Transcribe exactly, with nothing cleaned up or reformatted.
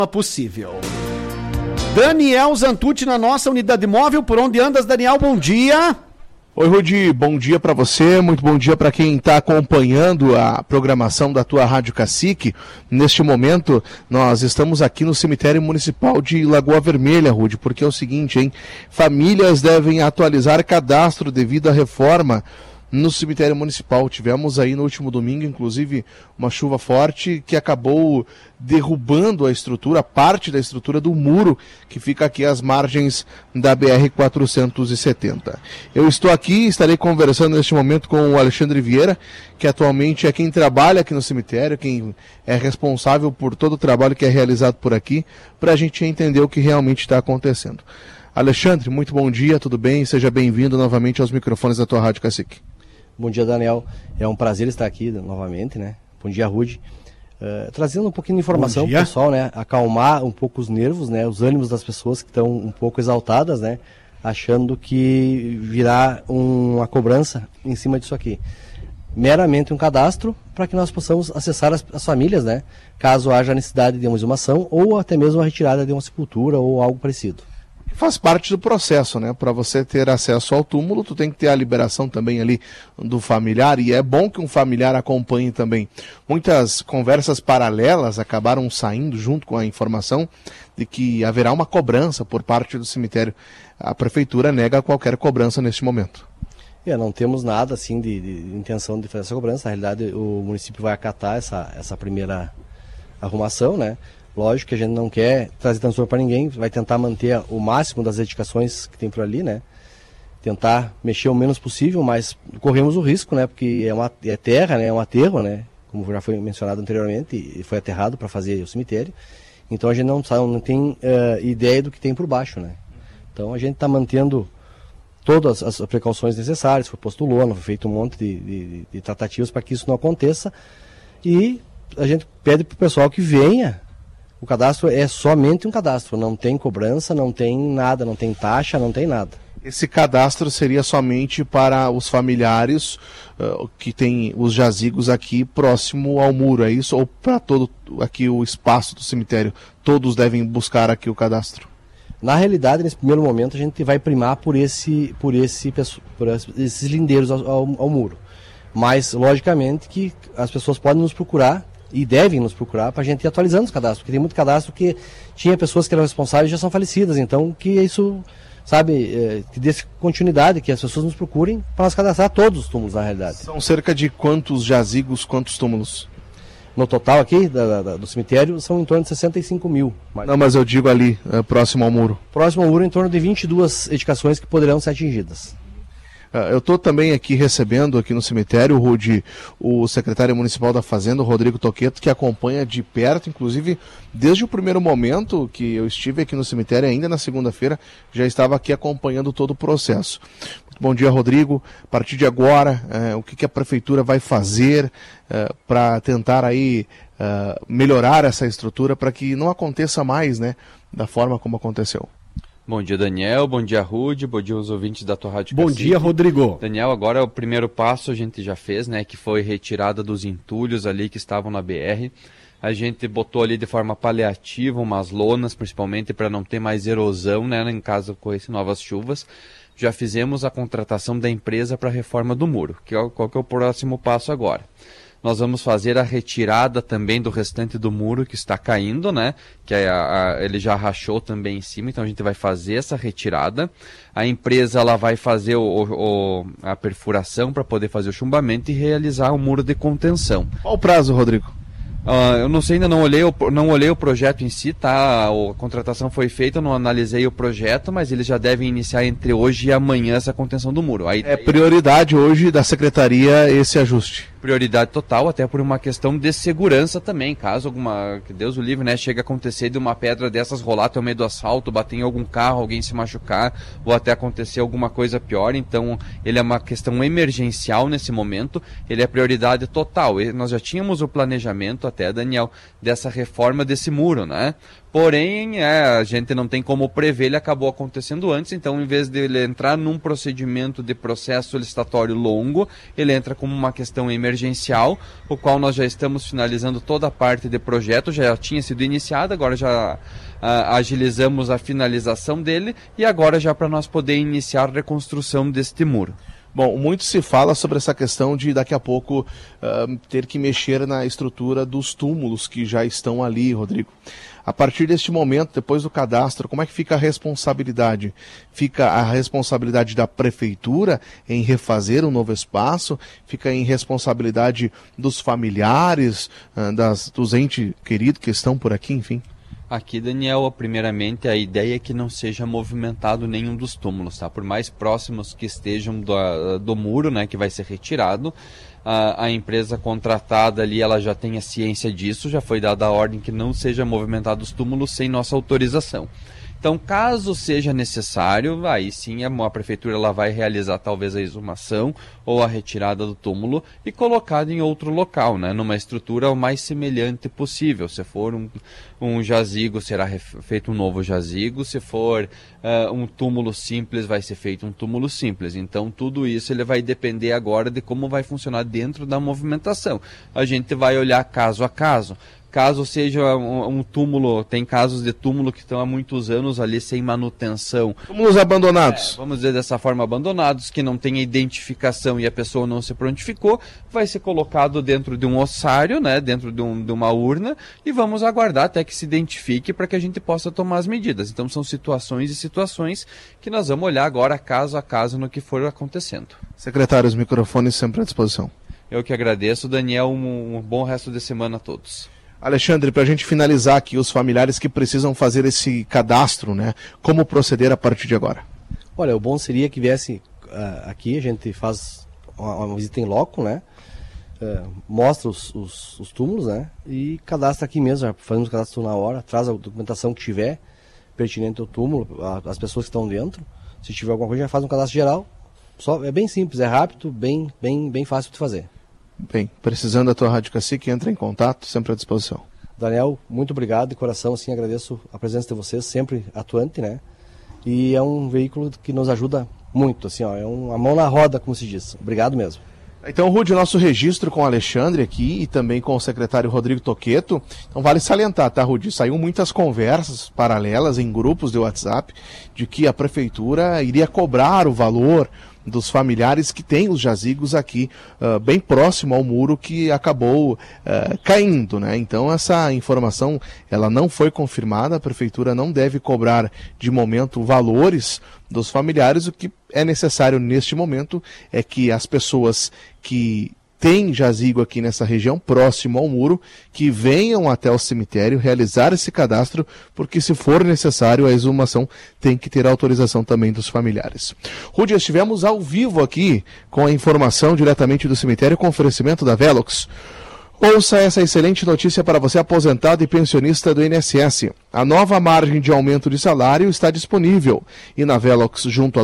Possível. Daniel Zantucci na nossa unidade móvel. Por onde andas, Daniel? Bom dia. Oi, Rudi, bom dia para você, muito bom dia para quem está acompanhando a programação da tua Rádio Cacique. Neste momento, nós estamos aqui no cemitério municipal de Lagoa Vermelha, Rudi, porque é o seguinte, hein? Famílias devem atualizar cadastro devido à reforma no cemitério municipal. Tivemos aí no último domingo, inclusive, uma chuva forte que acabou derrubando a estrutura, parte da estrutura do muro que fica aqui às margens da B R quatrocentos e setenta. Eu estou aqui, estarei conversando neste momento com o Alexandre Vieira, que atualmente é quem trabalha aqui no cemitério, quem é responsável por todo o trabalho que é realizado por aqui, para a gente entender o que realmente está acontecendo. Alexandre, muito bom dia, tudo bem? Seja bem-vindo novamente aos microfones da tua Rádio Cacique. Bom dia, Daniel. É um prazer estar aqui novamente, né? Bom dia, Rude. Uh, trazendo um pouquinho de informação para o pessoal, né? Acalmar um pouco os nervos, né? Os ânimos das pessoas que estão um pouco exaltadas, né? Achando que virá um, uma cobrança em cima disso aqui. Meramente um cadastro para que nós possamos acessar as, as famílias, né? Caso haja necessidade de uma exumação ou até mesmo a retirada de uma sepultura ou algo parecido. Faz parte do processo, né? Para você ter acesso ao túmulo, tu tem que ter a liberação também ali do familiar, e é bom que um familiar acompanhe também. Muitas conversas paralelas acabaram saindo junto com a informação de que haverá uma cobrança por parte do cemitério. A prefeitura nega qualquer cobrança neste momento. É, não temos nada assim de, de intenção de fazer essa cobrança. Na realidade, o município vai acatar essa, essa primeira arrumação, né? Lógico que a gente não quer trazer transtorno para ninguém, vai tentar manter o máximo das edificações que tem por ali, né? Tentar mexer o menos possível, mas corremos o risco, né? Porque é uma é terra, né? É um aterro, né? Como já foi mencionado anteriormente, e foi aterrado para fazer o cemitério. Então a gente não, sabe, não tem uh, ideia do que tem por baixo, né? Então a gente está mantendo todas as precauções necessárias, foi posto lona, foi feito um monte de, de, de tratativas para que isso não aconteça. E a gente pede para o pessoal que venha. O cadastro é somente um cadastro, não tem cobrança, não tem nada, não tem taxa, não tem nada. Esse cadastro seria somente para os familiares uh, que têm os jazigos aqui próximo ao muro, é isso? Ou para todo aqui o espaço do cemitério, todos devem buscar aqui o cadastro? Na realidade, nesse primeiro momento, a gente vai primar por, esse, por, esse, por esses lindeiros ao, ao, ao muro. Mas, logicamente, que as pessoas podem nos procurar e devem nos procurar para a gente ir atualizando os cadastros, porque tem muito cadastro que tinha pessoas que eram responsáveis e já são falecidas, então que isso, sabe, é, que dê continuidade, que as pessoas nos procurem para nós cadastrar todos os túmulos na realidade. São cerca de quantos jazigos, quantos túmulos? No total aqui da, da, do cemitério são em torno de sessenta e cinco mil. Não, mas eu digo ali, é, próximo ao muro. Próximo ao muro, em torno de vinte e duas edificações que poderão ser atingidas. Eu estou também aqui recebendo aqui no cemitério, Rudi, o secretário municipal da Fazenda, o Rodrigo Toqueto, que acompanha de perto, inclusive desde o primeiro momento que eu estive aqui no cemitério, ainda na segunda-feira, já estava aqui acompanhando todo o processo. Muito bom dia, Rodrigo. A partir de agora, eh, o que, que a prefeitura vai fazer eh, para tentar aí eh, melhorar essa estrutura para que não aconteça mais, né, da forma como aconteceu? Bom dia, Daniel. Bom dia, Rude. Bom dia, os ouvintes da tua Rádio Bom Cacique. dia, Rodrigo. Daniel, agora o primeiro passo a gente já fez, né? Que foi retirada dos entulhos ali que estavam na B R. A gente botou ali de forma paliativa umas lonas, principalmente para não ter mais erosão, né? Em caso ocorressem novas chuvas. Já fizemos a contratação da empresa para a reforma do muro. Que é, qual que é o próximo passo agora? Nós vamos fazer a retirada também do restante do muro que está caindo, né? Que é a, a, ele já rachou também em cima, então a gente vai fazer essa retirada. A empresa ela vai fazer o, o, a perfuração para poder fazer o chumbamento e realizar o muro de contenção. Qual o prazo, Rodrigo? Uh, eu não sei, ainda não olhei, o, não olhei o projeto em si, tá? A contratação foi feita, eu não analisei o projeto, mas eles já devem iniciar entre hoje e amanhã essa contenção do muro. Aí, é prioridade hoje da secretaria esse ajuste. Prioridade total, até por uma questão de segurança também, caso alguma, que Deus o livre, né, chegue a acontecer de uma pedra dessas rolar até o meio do asfalto, bater em algum carro, alguém se machucar, ou até acontecer alguma coisa pior. Então ele é uma questão emergencial nesse momento, ele é prioridade total. E nós já tínhamos o planejamento até, Daniel, dessa reforma desse muro, né? Porém, é, a gente não tem como prever, ele acabou acontecendo antes, então em vez de ele entrar num procedimento de processo licitatório longo, ele entra como uma questão emergencial emergencial, o qual nós já estamos finalizando toda a parte de projeto, já tinha sido iniciada, agora já uh, agilizamos a finalização dele e agora já para nós poder iniciar a reconstrução deste muro. Bom, muito se fala sobre essa questão de daqui a pouco uh, ter que mexer na estrutura dos túmulos que já estão ali, Rodrigo. A partir deste momento, depois do cadastro, como é que fica a responsabilidade? Fica a responsabilidade da prefeitura em refazer um novo espaço? Fica em responsabilidade dos familiares, uh, das, dos entes queridos que estão por aqui, enfim? Aqui, Daniel, primeiramente a ideia é que não seja movimentado nenhum dos túmulos, tá? Por mais próximos que estejam do, do muro, né, que vai ser retirado, a, a empresa contratada ali, ela já tem a ciência disso, já foi dada a ordem que não seja movimentado os túmulos sem nossa autorização. Então, caso seja necessário, aí sim a, a prefeitura ela vai realizar talvez a exumação ou a retirada do túmulo e colocado em outro local, né, numa estrutura o mais semelhante possível. Se for um, um jazigo, será feito um novo jazigo. Se for uh, um túmulo simples, vai ser feito um túmulo simples. Então, tudo isso ele vai depender agora de como vai funcionar dentro da movimentação. A gente vai olhar caso a caso. Caso seja um, um túmulo, tem casos de túmulo que estão há muitos anos ali sem manutenção. Túmulos abandonados. É, vamos dizer dessa forma, abandonados, que não tem identificação e a pessoa não se prontificou, vai ser colocado dentro de um ossário, né, dentro de, um, de uma urna, e vamos aguardar até que se identifique para que a gente possa tomar as medidas. Então são situações e situações que nós vamos olhar agora caso a caso no que for acontecendo. Secretário, os microfones sempre à disposição. Eu que agradeço, Daniel, um, um bom resto de semana a todos. Alexandre, para a gente finalizar aqui, os familiares que precisam fazer esse cadastro, né? Como proceder a partir de agora? Olha, o bom seria que viesse uh, aqui, a gente faz uma, uma visita em loco, né? Uh, mostra os, os, os túmulos, né? E cadastra aqui mesmo, já fazemos o cadastro na hora, traz a documentação que tiver pertinente ao túmulo, a, as pessoas que estão dentro. Se tiver alguma coisa, já faz um cadastro geral. Só, é bem simples, é rápido, bem, bem, bem fácil de fazer. Bem, precisando da tua Rádio Cacique, entra em contato, sempre à disposição. Daniel, muito obrigado, de coração, assim, agradeço a presença de vocês, sempre atuante, né? E é um veículo que nos ajuda muito, assim, ó, é uma mão na roda, como se diz. Obrigado mesmo. Então, Rude, nosso registro com o Alexandre aqui e também com o secretário Rodrigo Toqueto. Então, vale salientar, tá, Rude? Saiu muitas conversas paralelas em grupos de WhatsApp de que a prefeitura iria cobrar o valor dos familiares que têm os jazigos aqui, uh, bem próximo ao muro que acabou uh, caindo, né? Então essa informação, ela não foi confirmada, a prefeitura não deve cobrar de momento valores dos familiares. O que é necessário neste momento é que as pessoas que tem jazigo aqui nessa região, próximo ao muro, que venham até o cemitério realizar esse cadastro, porque se for necessário, a exumação tem que ter autorização também dos familiares. Rudy, estivemos ao vivo aqui com a informação diretamente do cemitério com oferecimento da Velox. Ouça essa excelente notícia para você aposentado e pensionista do I N S S. A nova margem de aumento de salário está disponível e na Velox, junto a